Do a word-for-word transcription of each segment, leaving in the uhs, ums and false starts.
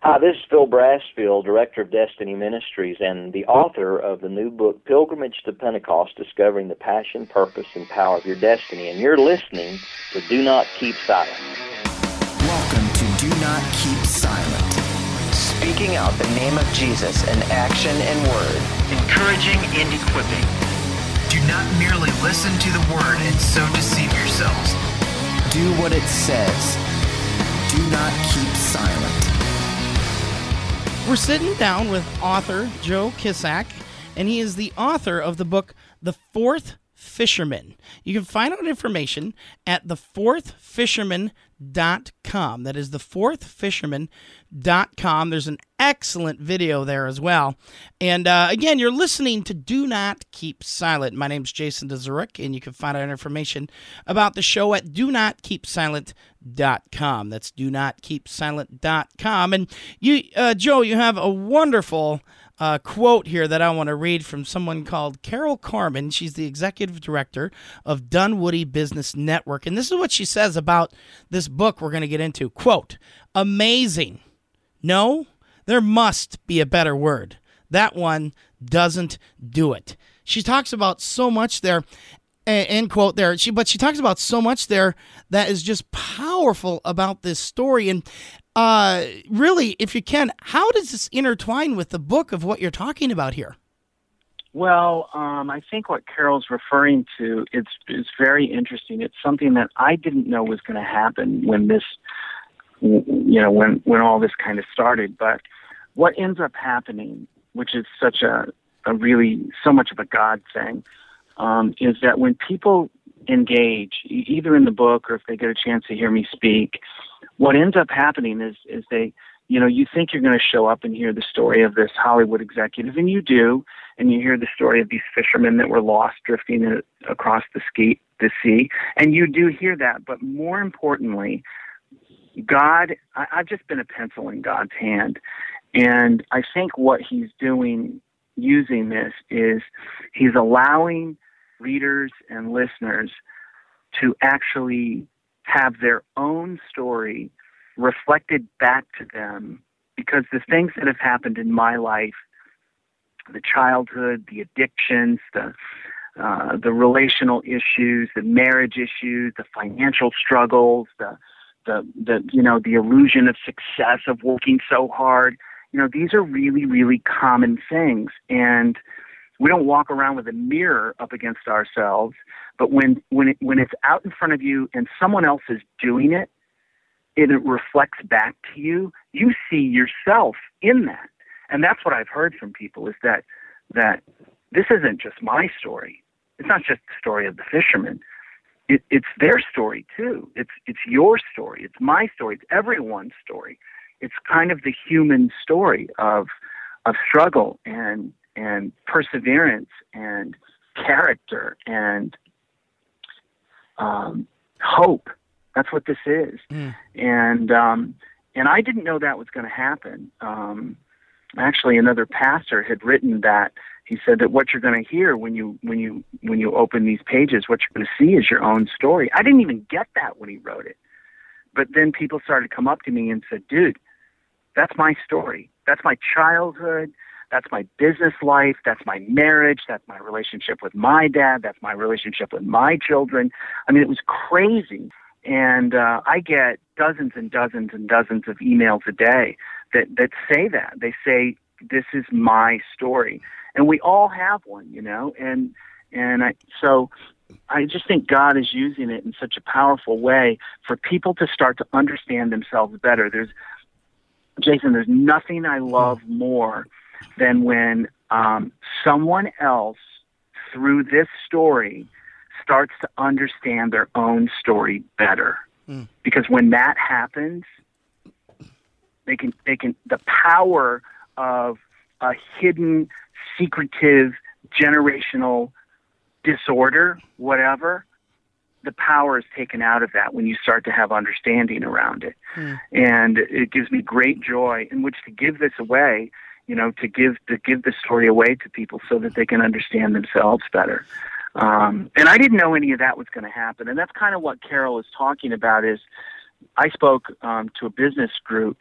Hi, this is Phil Brassfield, Director of Destiny Ministries and the author of the new book, Pilgrimage to Pentecost, Discovering the Passion, Purpose, and Power of Your Destiny. And you're listening to Do Not Keep Silent. Welcome to Do Not Keep Silent. Speaking out the name of Jesus in action and word. Encouraging and equipping. Do not merely listen to the word and so deceive yourselves. Do what it says. Do not keep silent. We're sitting down with author Joe Kisak, and he is the author of the book, The Fourth Fisherman. You can find out information at the fourth fisherman dot com. That is the fourth fisherman dot com. There's an excellent video there as well. And uh, again, you're listening to Do Not Keep Silent. My name's Jason DeZurek, and you can find out information about the show at do not keep silent dot com. That's do not keep silent dot com. And you, uh, Joe, you have a wonderful uh, quote here that I want to read from someone called Carol Carmen. She's the executive director of Dunwoody Business Network. And this is what she says about this book we're going to get into. Quote, amazing. No, there must be a better word. That one doesn't do it. She talks about so much there, end quote there. She, but she talks about so much there that is just powerful about this story. And uh, really, if you can, how does this intertwine with the book of what you're talking about here? Well, um, I think what Carol's referring to is, is very interesting. It's something that I didn't know was going to happen when this, you know, when, when all this kind of started. But what ends up happening, which is such a, a really, so much of a God thing, um, is that when people engage, either in the book or if they get a chance to hear me speak, what ends up happening is, is they, you know, you think you're going to show up and hear the story of this Hollywood executive, and you do, and you hear the story of these fishermen that were lost drifting in, across the, ski, the sea, and you do hear that. But more importantly, God, I, I've just been a pencil in God's hand, and I think what he's doing using this is he's allowing readers and listeners to actually have their own story reflected back to them, because the things that have happened in my life, the childhood, the addictions, the uh, the relational issues, the marriage issues, the financial struggles, the the the you know the illusion of success of working so hard, you know, these are really, really common things, and we don't walk around with a mirror up against ourselves. But when when it, when it's out in front of you and someone else is doing it, and it reflects back to you, you see yourself in that. And that's what I've heard from people, is that that this isn't just my story. It's not just the story of the fisherman. It, it's their story too. It's it's your story. It's my story. It's everyone's story. It's kind of the human story of of struggle and and perseverance and character and um, hope. That's what this is. Mm. And um, and I didn't know that was going to happen. Um, actually, another pastor had written that. He said that what you're going to hear when you when you when you open these pages, what you're going to see is your own story. I didn't even get that when he wrote it. But then people started to come up to me and said, dude, that's my story. That's my childhood. That's my business life. That's my marriage. That's my relationship with my dad. That's my relationship with my children. I mean, it was crazy. And uh, I get dozens and dozens and dozens of emails a day that, that say that. They say, this is my story. And we all have one, you know. And and I, so I just think God is using it in such a powerful way for people to start to understand themselves better. There's, Jason, there's nothing I love more than when um, someone else, through this story, starts to understand their own story better. Mm. Because when that happens, they can they can the power of a hidden, secretive, generational disorder, whatever, the power is taken out of that when you start to have understanding around it. Mm. And it gives me great joy in which to give this away, you know, to give to give the story away to people so that they can understand themselves better. Um, and I didn't know any of that was going to happen. And that's kind of what Carol is talking about. Is I spoke um, to a business group,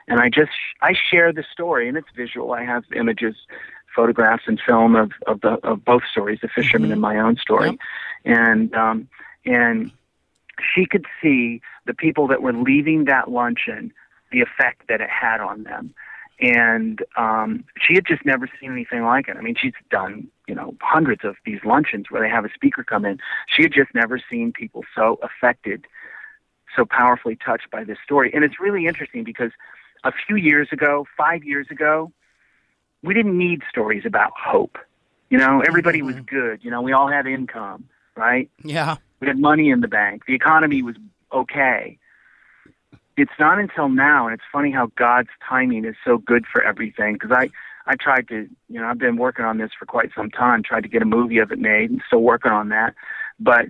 And I just, I share the story, and it's visual. I have images, photographs, and film of, of the of both stories, the fisherman Mm-hmm. and my own story. Yep. And um, and she could see the people that were leaving that luncheon, the effect that it had on them. And um, she had just never seen anything like it. I mean, she's done, you know, hundreds of these luncheons where they have a speaker come in. She had just never seen people so affected, so powerfully touched by this story. And it's really interesting because a few years ago, five years ago, we didn't need stories about hope. You know, everybody Mm-hmm. was good. You know, we all had income, right? Yeah. We had money in the bank. The economy was okay. It's not until now, and it's funny how God's timing is so good for everything, because I, I tried to, you know, I've been working on this for quite some time, tried to get a movie of it made, and still working on that. But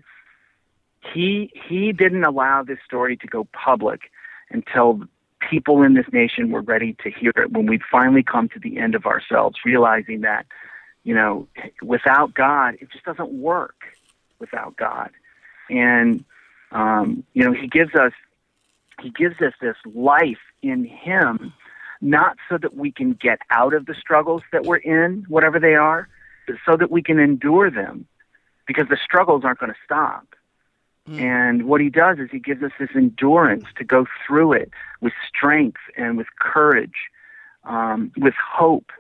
he he didn't allow this story to go public until people in this nation were ready to hear it, when we'd finally come to the end of ourselves, realizing that, you know, without God, it just doesn't work without God. And, um, you know, he gives us He gives us this life in him, not so that we can get out of the struggles that we're in, whatever they are, but so that we can endure them, because the struggles aren't going to stop. Mm. And what he does is he gives us this endurance to go through it with strength and with courage, um, with hope,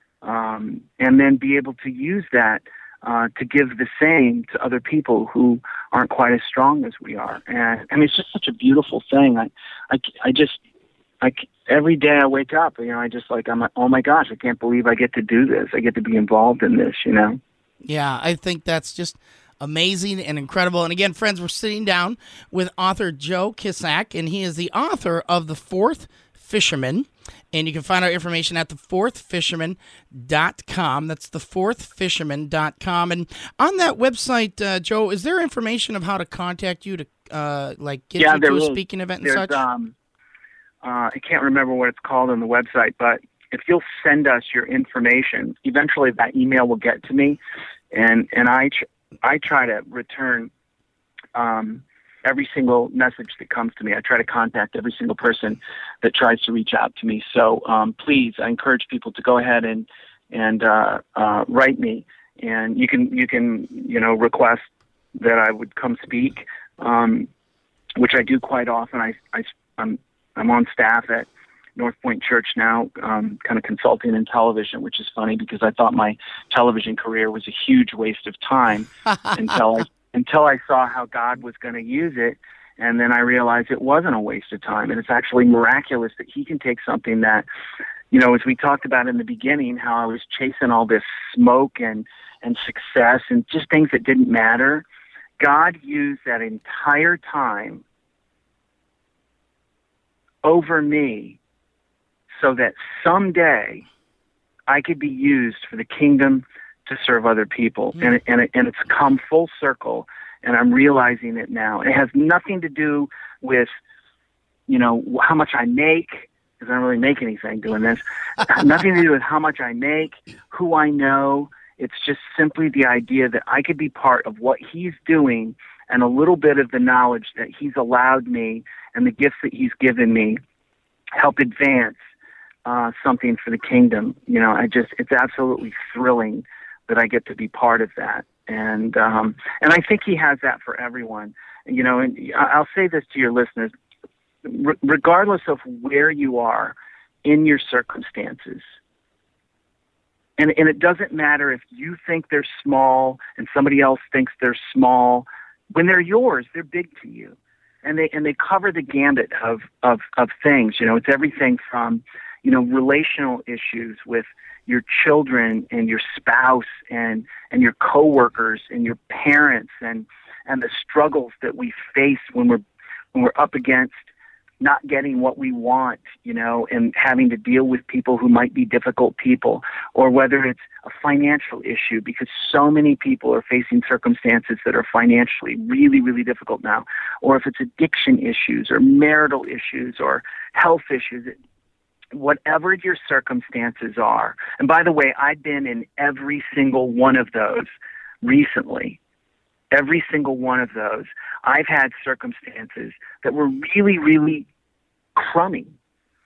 um, and then be able to use that Uh, to give the same to other people who aren't quite as strong as we are. And I mean, it's just such a beautiful thing. I, I, I just, I, every day I wake up, you know, I just like, I'm like, oh my gosh, I can't believe I get to do this. I get to be involved in this, you know? Yeah, I think that's just amazing and incredible. And again, friends, we're sitting down with author Joe Kisak, and he is the author of The Fourth Fisherman. And you can find out information at the fourth fisherman dot com. That's the fourth fisherman dot com. And on that website, uh, Joe, is there information of how to contact you to uh, like get yeah, you to a is. speaking event and There's, such? Um, uh, I can't remember what it's called on the website, but if you'll send us your information, eventually that email will get to me, and and I tr- I try to return um, every single message that comes to me. I try to contact every single person that tries to reach out to me. So um, please, I encourage people to go ahead and and uh, uh, write me, and you can you can you know request that I would come speak, um, which I do quite often. I, I I'm I'm on staff at North Point Church now, um, kind of consulting in television, which is funny because I thought my television career was a huge waste of time until I until I saw how God was going to use it. And then I realized it wasn't a waste of time. And it's actually miraculous that he can take something that, you know, as we talked about in the beginning, how I was chasing all this smoke and, and success and just things that didn't matter. God used that entire time over me so that someday I could be used for the kingdom to serve other people. Mm. And, it, and, it, and it's come full circle, and I'm realizing it now. It has nothing to do with, you know, how much I make, because I don't really make anything doing this. Nothing to do with how much I make, who I know. It's just simply the idea that I could be part of what he's doing, and a little bit of the knowledge that he's allowed me and the gifts that he's given me help advance uh, something for the kingdom. You know, I just, it's absolutely thrilling that I get to be part of that. And um, and I think he has that for everyone. You know, and I'll say this to your listeners, r- regardless of where you are in your circumstances, and, and it doesn't matter if you think they're small and somebody else thinks they're small, when they're yours, they're big to you. And they and they cover the gambit of, of, of things. You know, it's everything from, you know, relational issues with your children and your spouse and, and your coworkers and your parents and, and the struggles that we face when we're when we're up against not getting what we want, you know, and having to deal with people who might be difficult people, or whether it's a financial issue, because so many people are facing circumstances that are financially really, really difficult now, or if it's addiction issues or marital issues or health issues. Whatever your circumstances are, and by the way, I've been in every single one of those recently, every single one of those. I've had circumstances that were really, really crummy,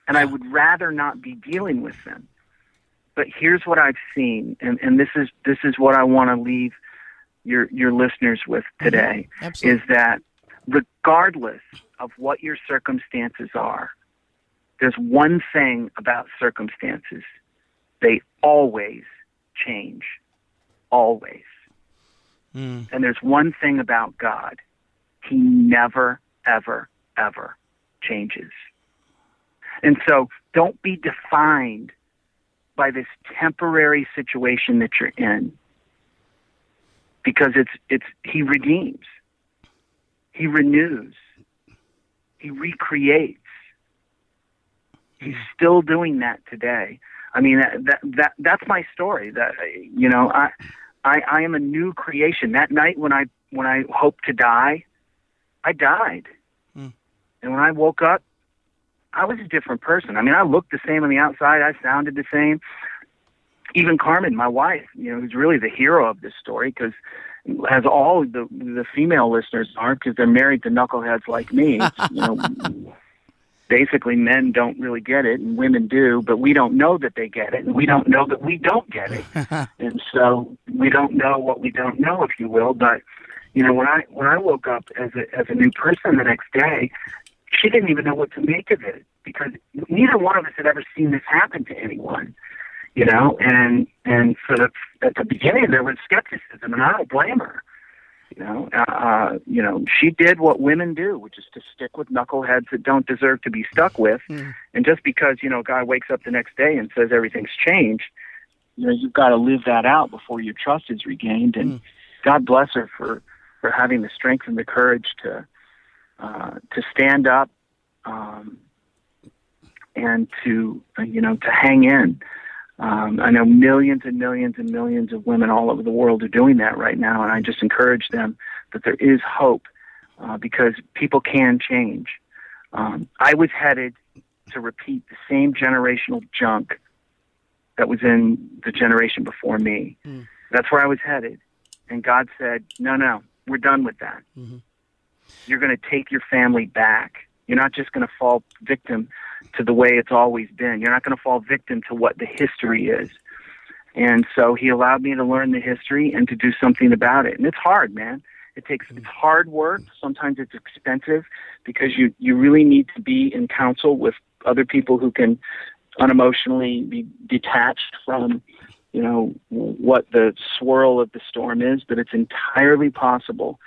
and I would rather not be dealing with them. But here's what I've seen, and, and this is this is what I want to leave your your listeners with today, mm-hmm. is that regardless of what your circumstances are, there's one thing about circumstances. They always change. Always. Mm. And there's one thing about God. He never, ever, ever changes. And so don't be defined by this temporary situation that you're in, because it's it's he redeems. He renews. He recreates. He's still doing that today. I mean, that, that that that's my story. That you know, I, I I am a new creation. That night when I when I hoped to die, I died, mm. and when I woke up, I was a different person. I mean, I looked the same on the outside. I sounded the same. Even Carmen, my wife, you know, who's really the hero of this story, because as all the the female listeners are, because they're married to knuckleheads like me. You know, basically, men don't really get it, and women do, but we don't know that they get it, and we don't know that we don't get it, and so we don't know what we don't know, if you will. But you know, when I when I woke up as a as a new person the next day, she didn't even know what to make of it, because neither one of us had ever seen this happen to anyone. You know, and and for the at the beginning there was skepticism, and I don't blame her. You know, uh, you know, she did what women do, which is to stick with knuckleheads that don't deserve to be stuck with. Mm. And just because you know a guy wakes up the next day and says everything's changed, you know, you've got to live that out before your trust is regained. And Mm. God bless her for for having the strength and the courage to uh, to stand up um, and to uh, you know to hang in. Um, I know millions and millions and millions of women all over the world are doing that right now, and I just encourage them that there is hope uh, because people can change. Um, I was headed to repeat the same generational junk that was in the generation before me. Mm. That's where I was headed, and God said, no, no, we're done with that. Mm-hmm. You're going to take your family back. You're not just going to fall victim to the way it's always been. You're not going to fall victim to what the history is. And so he allowed me to learn the history and to do something about it. And it's hard, man. It takes it's hard work. Sometimes it's expensive because you, you really need to be in counsel with other people who can unemotionally be detached from, you know, what the swirl of the storm is. But it's entirely possible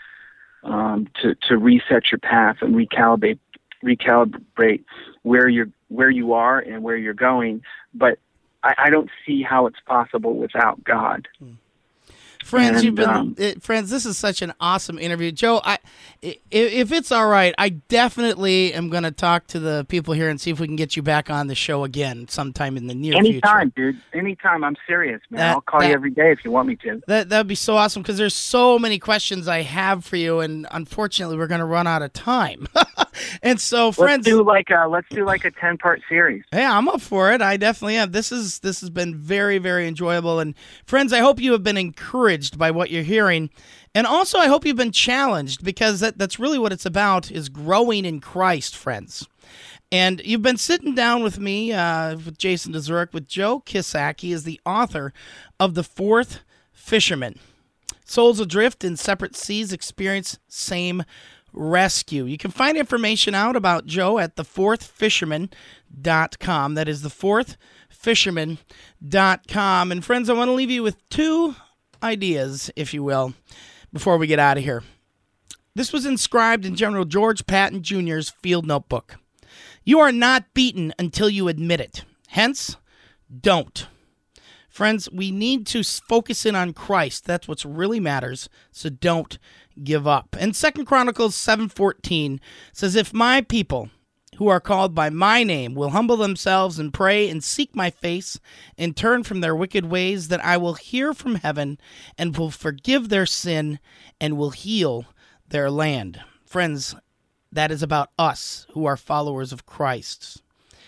um, to, to reset your path and recalibrate recalibrate where you're where you are and where you're going, but I, I don't see how it's possible without God. Friends, and, you've been um, it, friends. This is such an awesome interview, Joe. I, if, if it's all right, I definitely am going to talk to the people here and see if we can get you back on the show again sometime in the near anytime, future. dude. Anytime. I'm serious, man. That, I'll call that, you every day if you want me to. That that'd be so awesome because there's so many questions I have for you, and unfortunately, we're going to run out of time. And so, friends, let's do like a let's do like a ten part series. Yeah, I'm up for it. I definitely am. This is this has been very, very enjoyable. And friends, I hope you have been encouraged by what you're hearing. And also I hope you've been challenged, because that, that's really what it's about, is growing in Christ, friends. And you've been sitting down with me, uh, with Jason DeZurek, with Joe Kisak. He is the author of The Fourth Fisherman. Souls adrift in separate seas experience same rescue. You can find information out about Joe at the fourth fisherman dot com. That is the fourth fisherman dot com. And friends, I want to leave you with two ideas, if you will, before we get out of here. This was inscribed in General George Patton Junior's field notebook. You are not beaten until you admit it. Hence, don't. Friends, we need to focus in on Christ. That's what really matters. So don't give up. And Second Chronicles seven fourteen says, if my people who are called by my name will humble themselves and pray and seek my face and turn from their wicked ways, then I will hear from heaven and will forgive their sin and will heal their land. Friends, that is about us who are followers of Christ.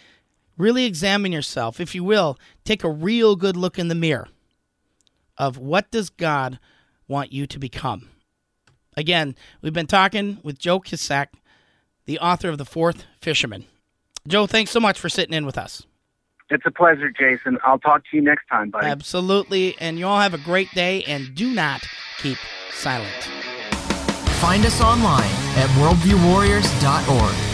Really examine yourself. If you will, take a real good look in the mirror of what does God want you to become. Again, we've been talking with Joe Kisak, the author of The Fourth Fisherman. Joe, thanks so much for sitting in with us. It's a pleasure, Jason. I'll talk to you next time, buddy. Absolutely. And you all have a great day, and do not keep silent. Find us online at worldview warriors dot org.